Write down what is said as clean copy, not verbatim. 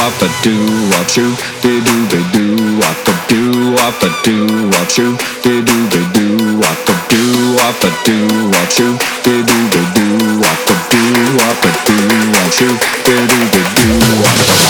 wop a do wop shoo, be do wop a do wop a do wop shoo, be do wop a do wop a do wop shoo, be do wop a do wop a do wop shoo, be do wop a